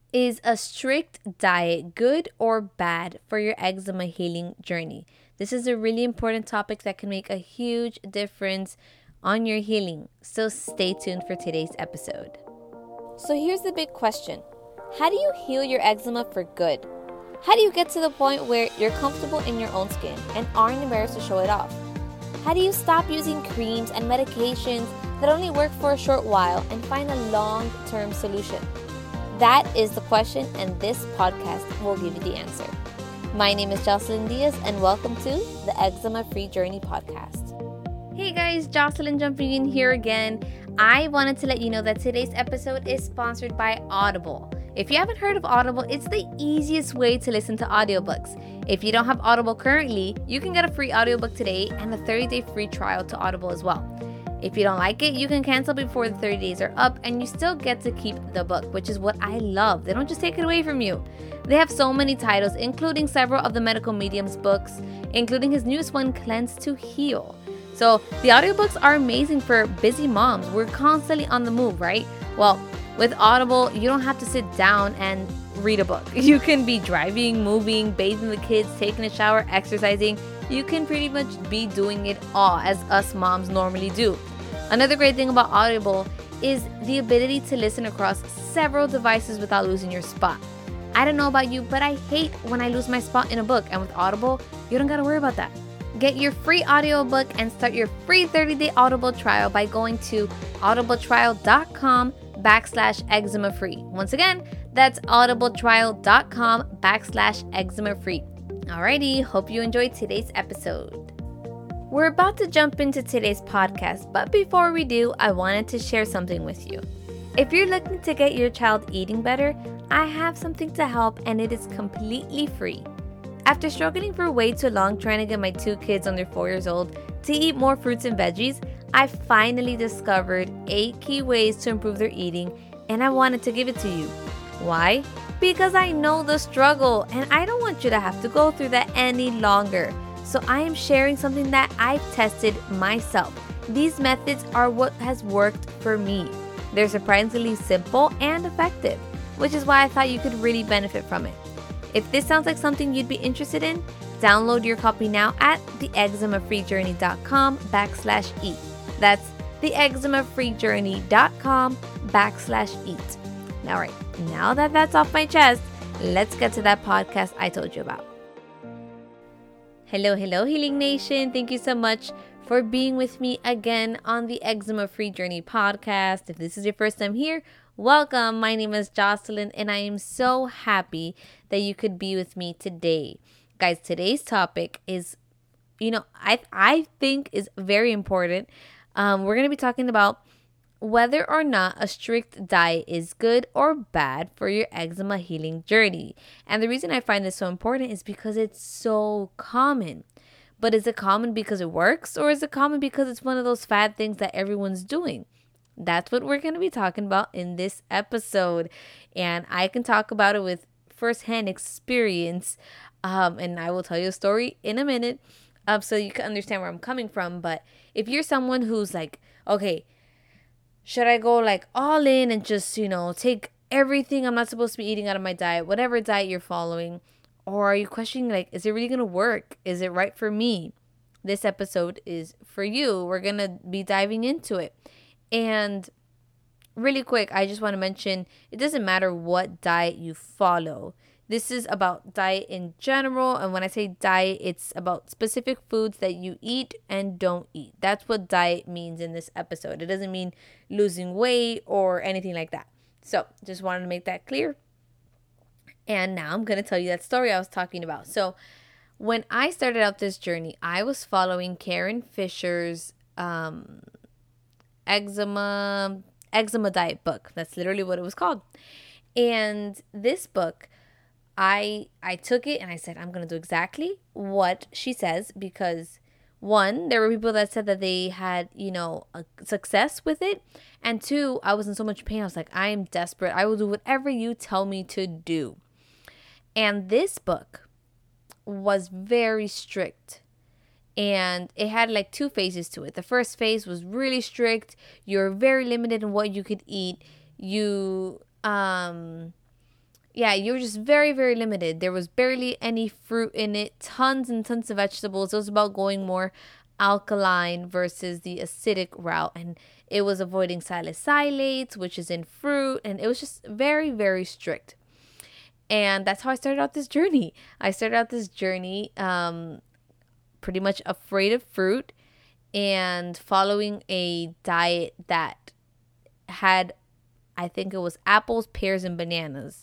Is a strict diet good or bad for your eczema healing journey? This is a really important topic that can make a huge difference on your healing. So stay tuned for today's episode. So here's the big question. How do you heal your eczema for good? How do you get to the point where you're comfortable in your own skin and aren't embarrassed to show it off? How do you stop using creams and medications that only work for a short while and find a long-term solution? That is the question, and this podcast will give you the answer. My name is Jocelyn Diaz, and welcome to the Eczema Free Journey podcast. Hey guys, Jocelyn jumping in here again. I wanted to let you know that today's episode is sponsored by Audible. If you haven't heard of Audible, it's the easiest way to listen to audiobooks. If you don't have Audible currently, you can get a free audiobook today and a 30-day free trial to Audible as well. If you don't like it, you can cancel before the 30 days are up and you still get to keep the book, which is what I love. They don't just take it away from you. They have so many titles, including several of the Medical Medium's books, including his newest one, Cleanse to Heal. So the audiobooks are amazing for busy moms. We're constantly on the move, right? Well, with Audible, you don't have to sit down and read a book. You can be driving, moving, bathing the kids, taking a shower, exercising. You can pretty much be doing it all as us moms normally do. Another great thing about Audible is the ability to listen across several devices without losing your spot. I don't know about you, but I hate when I lose my spot in a book, and with Audible, you don't gotta worry about that. Get your free audiobook and start your free 30-day Audible trial by going to audibletrial.com/eczema free. Once again, that's audibletrial.com/eczema free. Alrighty, hope you enjoyed today's episode. We're about to jump into today's podcast, but before we do, I wanted to share something with you. If you're looking to get your child eating better, I have something to help, and it is completely free. After struggling for way too long trying to get my 2 kids under 4 years old to eat more fruits and veggies, I finally discovered 8 key ways to improve their eating, and I wanted to give it to you. Why? Because I know the struggle, and I don't want you to have to go through that any longer. So I am sharing something that I've tested myself. These methods are what has worked for me. They're surprisingly simple and effective, which is why I thought you could really benefit from it. If this sounds like something you'd be interested in, download your copy now at theeczemafreejourney.com/eat. That's theeczemafreejourney.com/eat. All right, now that that's off my chest, let's get to that podcast I told you about. Hello, Healing Nation. Thank you so much for being with me again on the Eczema Free Journey podcast. If this is your first time here, welcome. My name is Jocelyn, and I am so happy that you could be with me today. Guys, today's topic is, I think is very important. We're going to be talking about whether or not a strict diet is good or bad for your eczema healing journey. And the reason I find this so important is because it's so common. But is it common because it works, or is it common because it's one of those fad things that everyone's doing? That's what we're going to be talking about in this episode. And I can talk about it with firsthand experience. And I will tell you a story in a minute so you can understand where I'm coming from. But if you're someone who's like, okay, should I go like all in and just, take everything I'm not supposed to be eating out of my diet, whatever diet you're following? Or are you questioning, like, is it really going to work? Is it right for me? This episode is for you. We're going to be diving into it. And really quick, I just want to mention, it doesn't matter what diet you follow. This is about diet in general. And when I say diet, it's about specific foods that you eat and don't eat. That's what diet means in this episode. It doesn't mean losing weight or anything like that. So just wanted to make that clear. And now I'm going to tell you that story I was talking about. So when I started out this journey, I was following Karen Fisher's eczema diet book. That's literally what it was called. And this book, I took it and I said, I'm going to do exactly what she says, because one, there were people that said that they had, a success with it. And two, I was in so much pain. I was like, I am desperate. I will do whatever you tell me to do. And this book was very strict. And it had like 2 phases to it. The first phase was really strict. You're very limited in what you could eat. You yeah, you were just very, very limited. There was barely any fruit in it, tons and tons of vegetables. It was about going more alkaline versus the acidic route. And it was avoiding salicylates, which is in fruit. And it was just very, very strict. And that's how I started out this journey. I started out this journey pretty much afraid of fruit and following a diet that had, I think it was apples, pears, and bananas.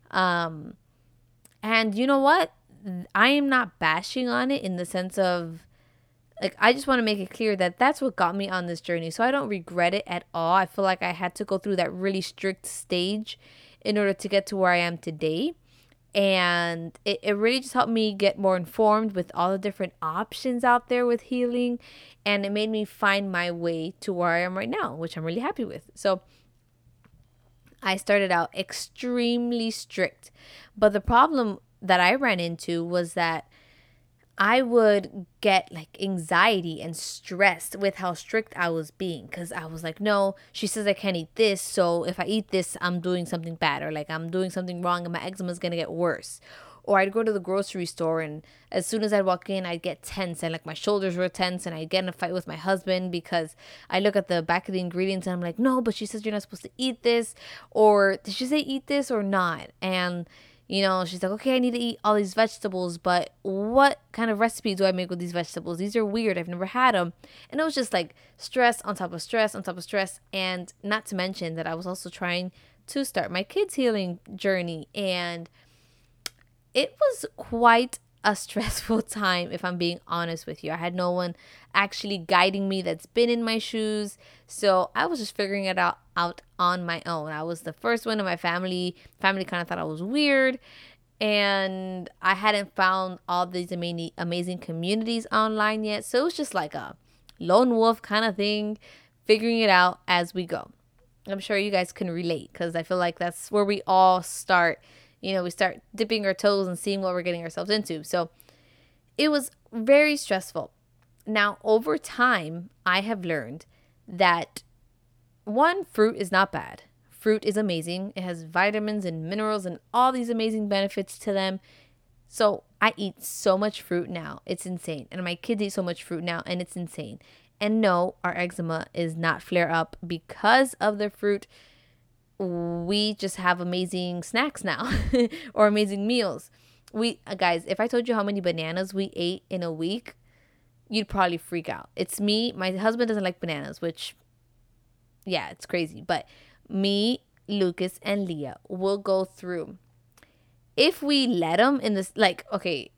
And you know what? I am not bashing on it in the sense of, like, I just want to make it clear that that's what got me on this journey. So I don't regret it at all. I feel like I had to go through that really strict stage in order to get to where I am today. And it really just helped me get more informed with all the different options out there with healing. And it made me find my way to where I am right now, which I'm really happy with. So I started out extremely strict. But the problem that I ran into was that I would get like anxiety and stressed with how strict I was being, because I was like, no, she says I can't eat this. So if I eat this, I'm doing something bad, or like I'm doing something wrong and my eczema is going to get worse. Or I'd go to the grocery store and as soon as I'd walk in, I'd get tense and like my shoulders were tense and I'd get in a fight with my husband because I look at the back of the ingredients and I'm like, no, but she says you're not supposed to eat this. Or did she say eat this or not? And she's like, okay, I need to eat all these vegetables, but what kind of recipe do I make with these vegetables? These are weird. I've never had them. And it was just like stress on top of stress on top of stress. And not to mention that I was also trying to start my kids' healing journey. And it was quite a stressful time, if I'm being honest with you. I had no one actually guiding me that's been in my shoes. So I was just figuring it out on my own. I was the first one in my family. Family kind of thought I was weird. And I hadn't found all these amazing communities online yet. So it was just like a lone wolf kind of thing, figuring it out as we go. I'm sure you guys can relate because I feel like that's where we all start. We start dipping our toes and seeing what we're getting ourselves into. So it was very stressful. Now, over time, I have learned that one, fruit is not bad. Fruit is amazing. It has vitamins and minerals and all these amazing benefits to them. So I eat so much fruit now. It's insane. And my kids eat so much fruit now and it's insane. And no, our eczema is not flare up because of the fruit. We just have amazing snacks now or amazing meals. Guys, if I told you how many bananas we ate in a week, you'd probably freak out. It's me. My husband doesn't like bananas, which, yeah, it's crazy. But me, Lucas, and Leah will go through. If we let them in this, like, okay,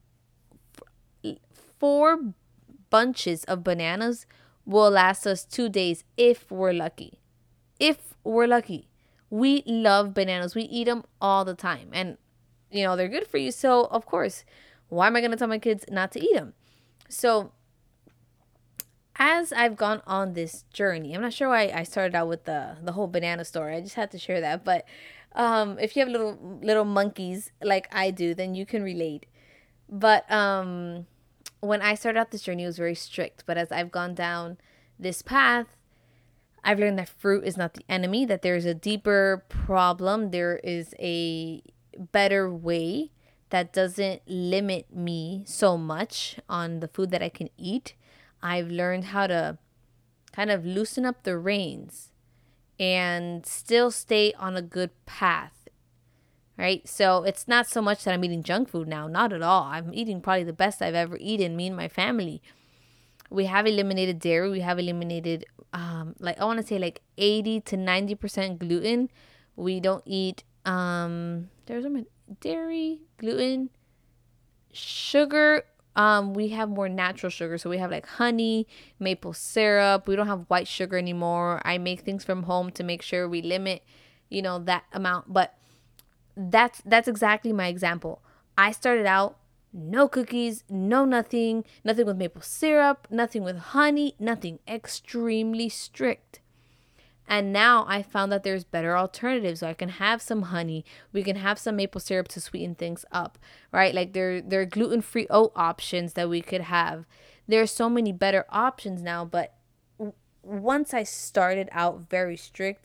4 bunches of bananas will last us 2 days if we're lucky. If we're lucky. We love bananas. We eat them all the time. And, they're good for you. So, of course, why am I going to tell my kids not to eat them? So, as I've gone on this journey, I'm not sure why I started out with the whole banana story. I just had to share that. But if you have little monkeys like I do, then you can relate. But when I started out this journey, it was very strict. But as I've gone down this path, I've learned that fruit is not the enemy, that there's a deeper problem. There is a better way that doesn't limit me so much on the food that I can eat. I've learned how to kind of loosen up the reins and still stay on a good path, right? So it's not so much that I'm eating junk food now, not at all. I'm eating probably the best I've ever eaten, me and my family. We have eliminated dairy. We have eliminated, I want to say like 80 to 90% gluten. We don't eat, there's dairy, gluten, sugar. We have more natural sugar. So we have like honey, maple syrup. We don't have white sugar anymore. I make things from home to make sure we limit, that amount. But that's exactly my example. I started out no cookies, nothing with maple syrup, nothing with honey, nothing, extremely strict. And now I found that there's better alternatives. So I can have some honey. We can have some maple syrup to sweeten things up, right? Like there are gluten-free oat options that we could have. There's so many better options now. But once I started out very strict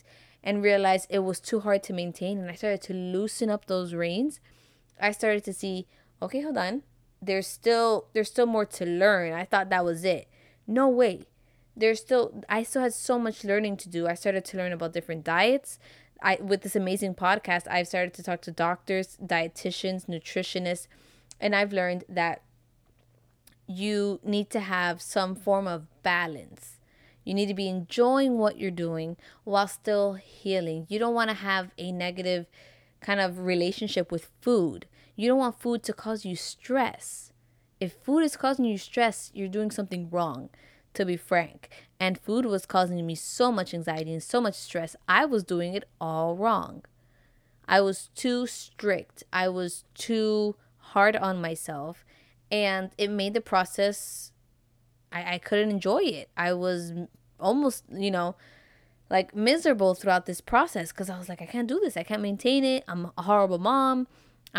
and realized it was too hard to maintain, and I started to loosen up those reins, I started to see, okay, hold on. There's still more to learn. I thought that was it. No way. I still had so much learning to do. I started to learn about different diets. With this amazing podcast, I've started to talk to doctors, dietitians, nutritionists, and I've learned that you need to have some form of balance. You need to be enjoying what you're doing while still healing. You don't want to have a negative kind of relationship with food. You don't want food to cause you stress. If food is causing you stress, you're doing something wrong, to be frank. And food was causing me so much anxiety and so much stress. I was doing it all wrong. I was too strict. I was too hard on myself. And it made the process, I couldn't enjoy it. I was almost, like miserable throughout this process because I was like, I can't do this. I can't maintain it. I'm a horrible mom.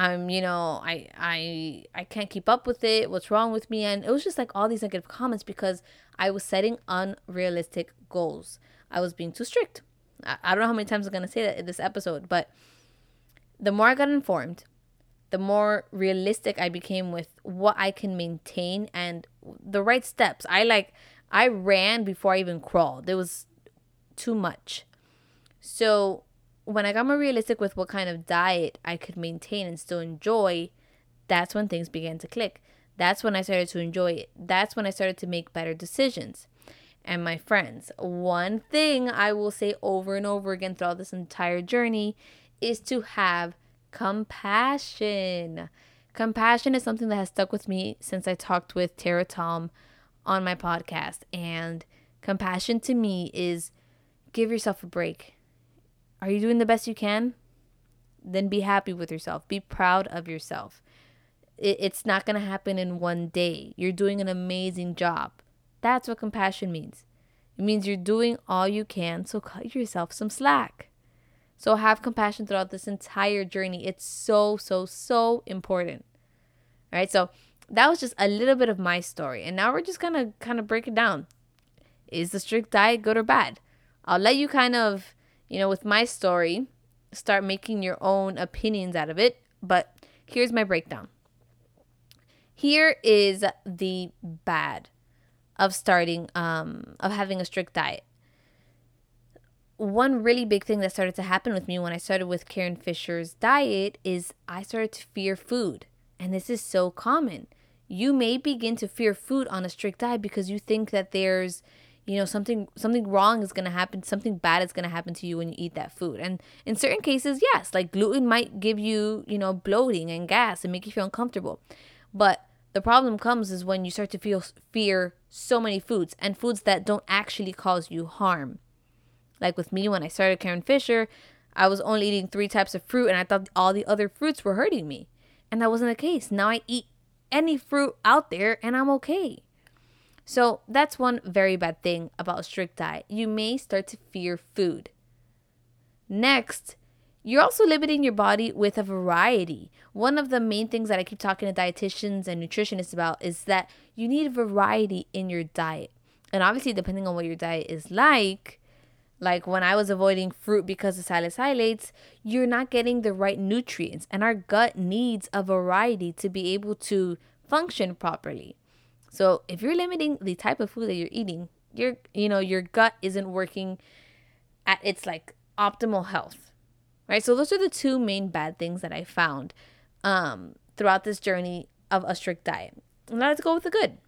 I can't keep up with it. What's wrong with me? And it was just like all these negative comments because I was setting unrealistic goals. I was being too strict. I don't know how many times I'm going to say that in this episode, but the more I got informed, the more realistic I became with what I can maintain and the right steps. I ran before I even crawled. It was too much. So when I got more realistic with what kind of diet I could maintain and still enjoy, that's when things began to click. That's when I started to enjoy it. That's when I started to make better decisions. And my friends, one thing I will say over and over again throughout this entire journey is to have compassion. Compassion is something that has stuck with me since I talked with Tara Tom on my podcast. And compassion to me is give yourself a break. Are you doing the best you can? Then be happy with yourself. Be proud of yourself. It's not going to happen in one day. You're doing an amazing job. That's what compassion means. It means you're doing all you can, so cut yourself some slack. So have compassion throughout this entire journey. It's so, so, so important. All right, so that was just a little bit of my story. And now we're just going to kind of break it down. Is the strict diet good or bad? I'll let you kind of, with my story, start making your own opinions out of it. But here's my breakdown. Here is the bad of having a strict diet. One really big thing that started to happen with me when I started with Karen Fisher's diet is I started to fear food. And this is so common. You may begin to fear food on a strict diet because you think that there's, something wrong is going to happen. Something bad is going to happen to you when you eat that food. And in certain cases, yes, like gluten might give you, bloating and gas and make you feel uncomfortable. But the problem comes is when you start to fear so many foods and foods that don't actually cause you harm. Like with me, when I started Karen Fisher, I was only eating 3 types of fruit and I thought all the other fruits were hurting me. And that wasn't the case. Now I eat any fruit out there and I'm okay. So that's one very bad thing about a strict diet. You may start to fear food. Next, you're also limiting your body with a variety. One of the main things that I keep talking to dietitians and nutritionists about is that you need variety in your diet. And obviously, depending on what your diet is like when I was avoiding fruit because of salicylates, you're not getting the right nutrients. And our gut needs a variety to be able to function properly. So if you're limiting the type of food that you're eating, your gut isn't working at its optimal health. Right? So those are the 2 main bad things that I found throughout this journey of a strict diet. Now let's go with the good.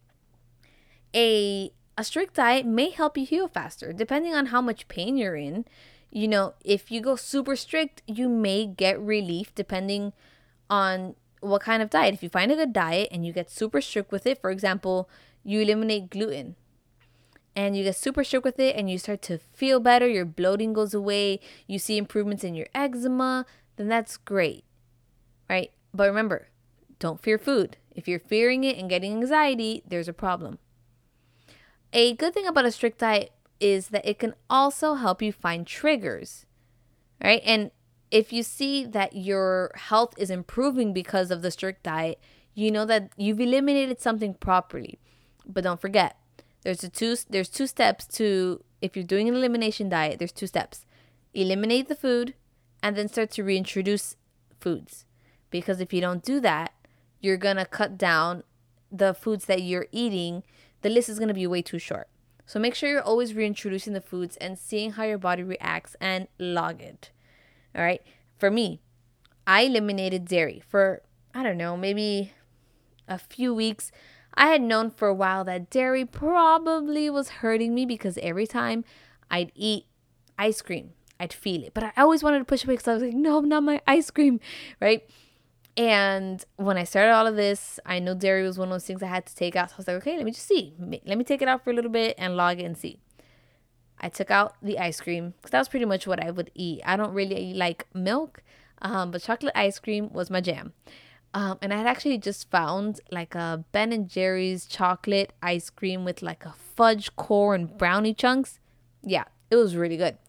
A strict diet may help you heal faster, depending on how much pain you're in. If you go super strict, you may get relief depending on what kind of diet. If you find a good diet and you get super strict with it, for example, you eliminate gluten and you get super strict with it and you start to feel better, your bloating goes away, you see improvements in your eczema, then that's great, right? But remember, don't fear food. If you're fearing it and getting anxiety, there's a problem. A good thing about a strict diet is that it can also help you find triggers, right? And if you see that your health is improving because of the strict diet, you know that you've eliminated something properly. But don't forget, there's 2 steps to, if you're doing an elimination diet, there's 2 steps. eliminate the food, and then start to reintroduce foods. Because if you don't do that, you're going to cut down the foods that you're eating. The list is going to be way too short. So make sure you're always reintroducing the foods and seeing how your body reacts and log it. All right. For me, I eliminated dairy for, I don't know, maybe a few weeks. I had known for a while that dairy probably was hurting me because every time I'd eat ice cream, I'd feel it. But I always wanted to push away because I was like, no, not my ice cream, right? And when I started all of this, I know dairy was one of those things I had to take out. So I was like, okay, let me just see. Let me take it out for a little bit and log it and see. I took out the ice cream because that was pretty much what I would eat. I don't really like milk, but chocolate ice cream was my jam. And I had actually just found like a Ben & Jerry's chocolate ice cream with like a fudge core and brownie chunks. Yeah, it was really good.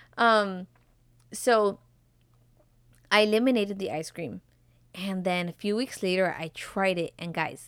So I eliminated the ice cream. And then a few weeks later, I tried it. And guys,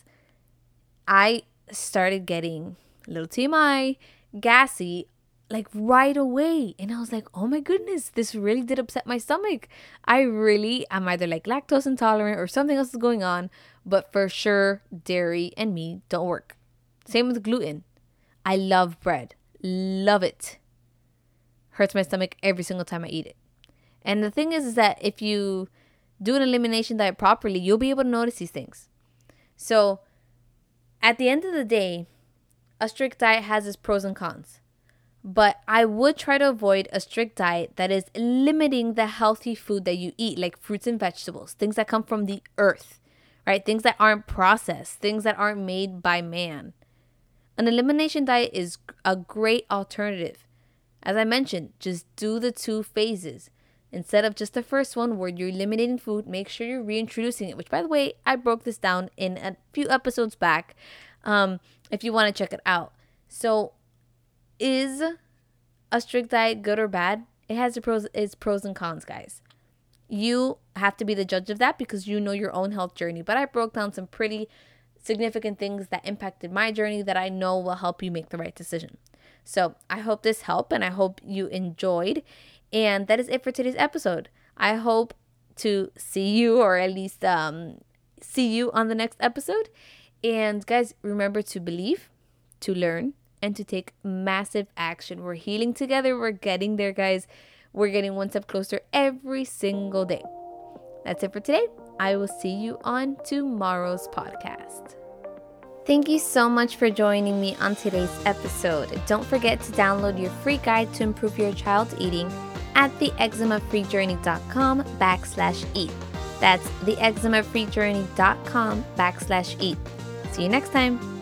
I started getting a little TMI, gassy, like right away. And I was like, oh my goodness, this really did upset my stomach. I'm either like lactose intolerant or something else is going on. But for sure, dairy and meat don't work. Same with gluten. I love bread. Love it. Hurts my stomach every single time I eat it. And the thing is that if you do an elimination diet properly, you'll be able to notice these things. So at the end of the day, a strict diet has its pros and cons. But I would try to avoid a strict diet that is limiting the healthy food that you eat, like fruits and vegetables, things that come from the earth, right? Things that aren't processed, things that aren't made by man. An elimination diet is a great alternative. As I mentioned, just do the 2 phases. Instead of just the first one where you're eliminating food, make sure you're reintroducing it, which, by the way, I broke this down in a few episodes back if you want to check it out. So is a strict diet good or bad? It has its pros and cons, guys. You have to be the judge of that because you know your own health journey. But I broke down some pretty significant things that impacted my journey that I know will help you make the right decision. So I hope this helped and I hope you enjoyed. And that is it for today's episode. I hope to see you, or at least see you on the next episode. And guys, remember to believe, to learn, and to take massive action. We're healing together. We're getting there, guys. We're getting one step closer every single day. That's it for today. I will see you on tomorrow's podcast. Thank you so much for joining me on today's episode. Don't forget to download your free guide to improve your child's eating at theeczemafreejourney.com/eat. That's theeczemafreejourney.com/eat. See you next time.